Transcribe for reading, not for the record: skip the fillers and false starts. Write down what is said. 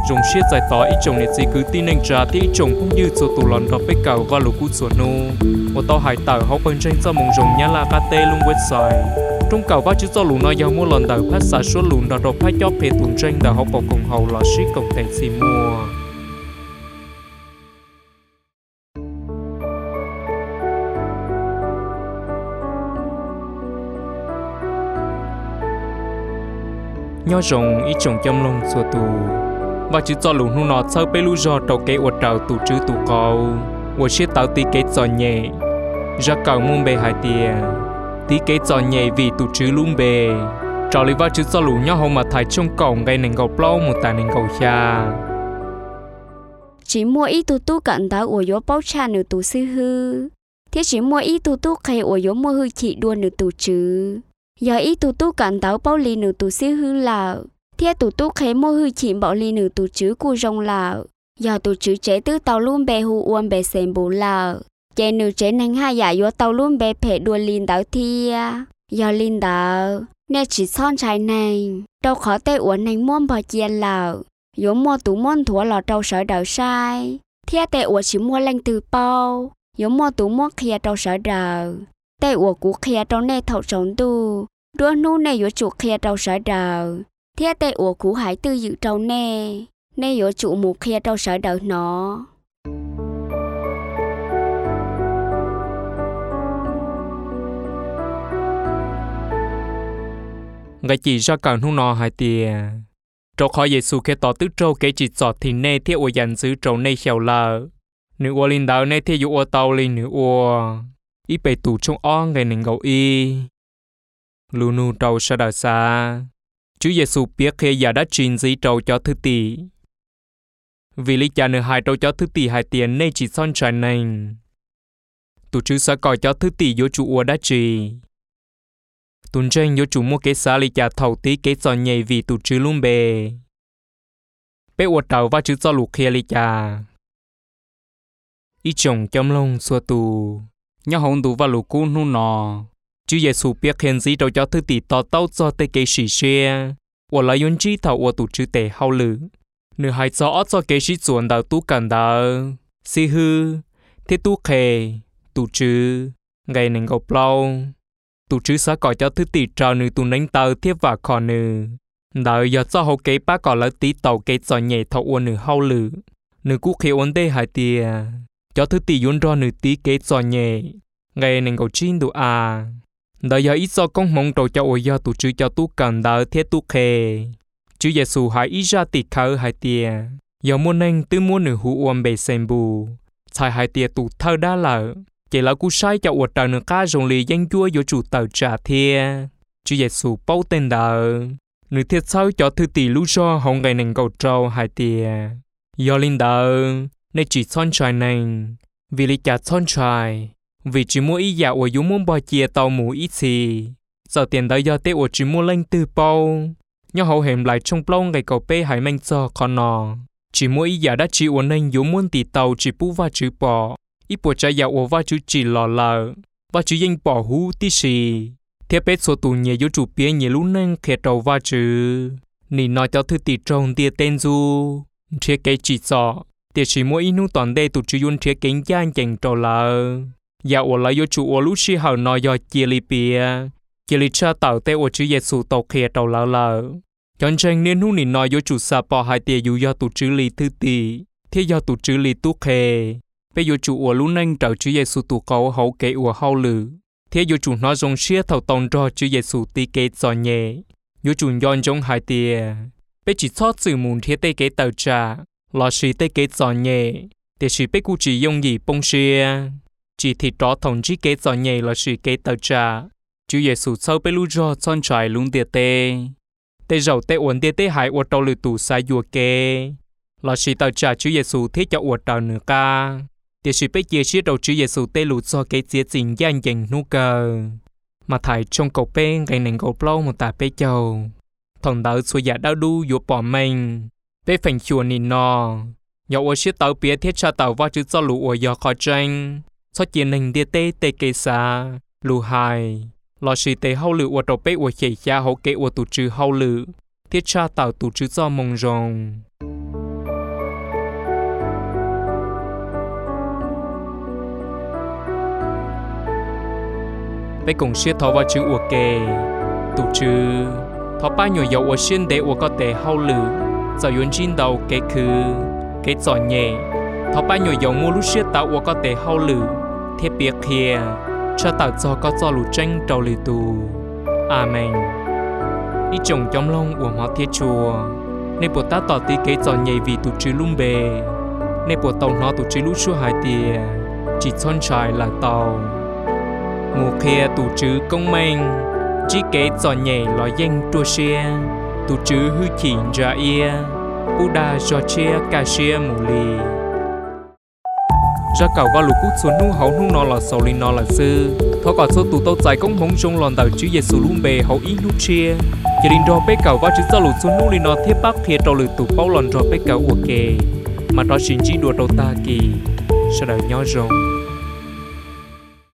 rồng xiết giải tỏ ít chồng này chỉ cứ tin anh trả thì ít chồng cũng như cho tụ lòn đọc bế cầu và lục cút sổ nô một tàu hải tàu họ bên trên cho mong rồng nhá là cà tê luôn website trong cầu ba chữ cho lũ nói giao mua lòn tàu phát xả số lũ đọc phát cho phê tuần trên tàu họ bỏ cùng hầu lò xí cộng thành xì mua nhớ rồng ít chồng chăm lông sủa tù và chữ cho lũ nó sau bê lũ giò đầu kế ở trào tù chữ tù cầu ở chiếc tàu tí kế giò nhẹ ra cầu muôn bề hai tia tí kế giò nhẹ vì tù chữ lũ bề trào lý và chữ cho lũ nhớ hông mà thái trong cổng gây nền gầu plau một tà nền gầu xa chỉ mua ít tu cận tàu ở yếu bao cha nửa tù sư hư thế chỉ mua ít tu khay ở yếu mua hư chị đua nửa tù chữ giờ ít tu cận tàu bao lì nửa tù sư hư là thế tu khay mua hư chị bảo lì nửa tù chữ cu rong là giờ tù chữ chế tư tàu luôn bè hù uom bè xem bù là chế nửa chế nành hai giả yếu tàu luôn bè phê đua lìn tàu thia giờ lìn tàu nè chỉ son trái này đâu khó tê uốn nành muôn bò chiên là yếu mua tù muôn thua là trâu sở đầu sai thế tê uốn chỉ mua lanh từ bao yếu mua tù mua kia trâu sở đầu tê uốn cú kia trâu nè thầu trống tu đua nu nè yếu chủ kia trâu sở đầu thế tê uốn cú hải tư dự trâu nè yếu chủ mù kia trâu sở đầu nó ngày chỉ ra càng hung nọ hai tia trâu khó Giêsu khi tỏ tức trâu cái chỉ giọt thì nê thiết ô dàn giữ trâu nê khèo lờ nữ ô linh đạo nê thiết dụ ô tàu linh nữ ô ít bề tủ trong o ngày nền gầu y lù nù trâu sa đào xa Chúa Giêsu biết khi giờ đã truyền dĩ trâu cho thứ tỷ vì lý cha nữ hai trâu cho thứ tỷ hai tiền nê chỉ son trái nành tụ chứ sẽ coi cho thứ tỷ vô chủ ô đã trì tuần trên vô chủ mua cái xá lý cha thầu tí cái giò nhảy vì tụ chứ luôn bề bé ô tàu và chứ cho lục kia lý cha ít chồng chăm lông xua tù nhớ hông tù và lục cú nu nọ Chúa Giêsu biết khen dĩ trâu cho thứ tỷ tỏ tao cho tê cái sĩ xe ô là yun chi thầu ô tụ chứ tê hao lử nửa hai gió cho cái sĩ chuẩn đào tu cần đào si hư thế tu khề tụ chứ ngày nền gầu plau tụ chứ sẽ gọi cho thứ tỷ trào nữ tụ nánh tàu thiết và khó nữ đào giờ cho hậu kế bác gọi là tí tàu kế giò nhẹ thầu ô nữ hao lử nữ cú khế ổn đê hai tìa cho thứ tỷ yun ro nữ tí kế giò nhẹ ngày nền gầu chín đủ à đào giờ ít do công mong trầu cho ôi giờ tụ chứ cho tu cần đào thiết tu khề Chúa Giêsu hãy ít ra tị khâu hai tia giờ muốn nên tư muốn nữ hữu ôm bề xem bù xài hai tia tụ thơ đá lợ chỉ là cú sai cho ột trào nữ cá rồng lì danh chúa vô chủ tàu trả thia Chúa Giêsu bao tên đờ nữ thiết sao cho thư tỷ lũ cho hồng ngày nền cầu trâu hai tia giờ linh đờ nên chỉ son trái nền vì lý chả son trái vì chỉ mua ý dạo ở dùng muốn bò chia tàu mũ ít gì giờ tiền đợi giờ tê ở chỉ mua lên từ bao nhớ hậu hẻm lại trong plau ngày cầu bê hải manh cho con nọ chỉ mua ý giả đã chỉ ổn nên dùng muốn tỷ tàu chỉ bú và chữ bỏ ít bộ trái dạo ở và chữ chỉ lò lờ và chữ danh bỏ hú tí xì thiết bếp số tù nhẹ vô chủ bia nhẹ lũ nên khẽ trầu và chữ nì nói cho thư tỷ trồng tia tên du thiết kế chỉ rõ tia chỉ mua ý nụ toàn đây tụ chữ yun thiết kế gian chành trầu lờ dạo ở lại vô chủ ở lũ xì hào nói do chia li bia chỉ lý cha tạo tế ở chữ Giêsu tàu khía tàu lỡ lỡ chọn tranh nên hú nịn nói vô chủ xa bỏ hai tia dù do tụ chữ lý thư tỷ thế do tụ chữ lý tu khề bây vô chủ ở lũ nênh trao chữ Giêsu tụ cầu hậu kế ở hậu lử thế vô chủ nói dòng xía thầu tông cho chữ Giêsu tí kế giò nhẹ vô chủ nhon trong hai tia bây chỉ xót sự mùn thế tê kế tàu trà lò xì tê kế giò nhẹ để xì bây cụ chỉ dùng gì bông xìa chỉ thịt rõ thòng chí kế giò nhẹ là xì kế tàu trà Chúa Giêsu sau bê lũ cho son trái lúng địa tê dầu tê uốn địa tê hải uột đầu lử tù sai dùa kê là sĩ tàu trả Chúa Giêsu thiết cho uột đầu nửa ca để sĩ bê chia sẻ đầu Chúa Giêsu tê lũ cho cái chia tình gian dành nụ cờ mà thải trong cầu bê ngày nền cầu plau một tà bê châu thằng đạo xua giả đau đu dùa bỏ mình bê phành chùa nìn nò nhỏ uột sĩ tàu bia thiết cho tàu vào chữ cho lũ uột gió khó tranh cho chia nền địa tê kê xa lũ hài lò sĩ tế hậu lự ở đầu bếp ở khẩy cha hậu kế ở tụ trừ hậu lự thiết cha tạo tụ trừ do mong rồng bé cùng xuyên thọ vào chữ ủa kề tụ chữ thọ ba nhồi dầu ủa xuyên để ủa có thể hao lử giờ yến chín đầu cái khứ cái giỏ nhẹ thọ ba nhồi dầu mua lúc xuyên tạo ủa có thể hao lử thiết biệt kia cho tạo cho có cho lũ tranh đầu lì tù amen đi trồng trong lông ủa máu thiết chùa nên bộ ta tỏ tí cái giỏ nhẹ vì tụ chữ lung bề nên bộ tàu nó tụ chữ lũ xua hai tia chỉ son trái là tàu mùa kia tụ chữ công minh chỉ kế giỏ nhẹ lò danh tua xe tụ chữ hư khỉn ra ia Buddha cho chia cà chia mù lì ra cầu qua lũ cút xuống nu hậu nu nó là sầu linh nó là sư thọ còn số tụ tàu dài công hống trong lòn tàu chữ Giêsu luôn bề hậu ít nu chia gia đình đo bé cầu qua chữ ra lũ xuống nu linh nó thiết bắc thiệt đầu lử tụ bao lòn rồi bé cầu uổng kề mà đó chính chỉ đùa đầu ta kỳ sau đó nhỏ rồng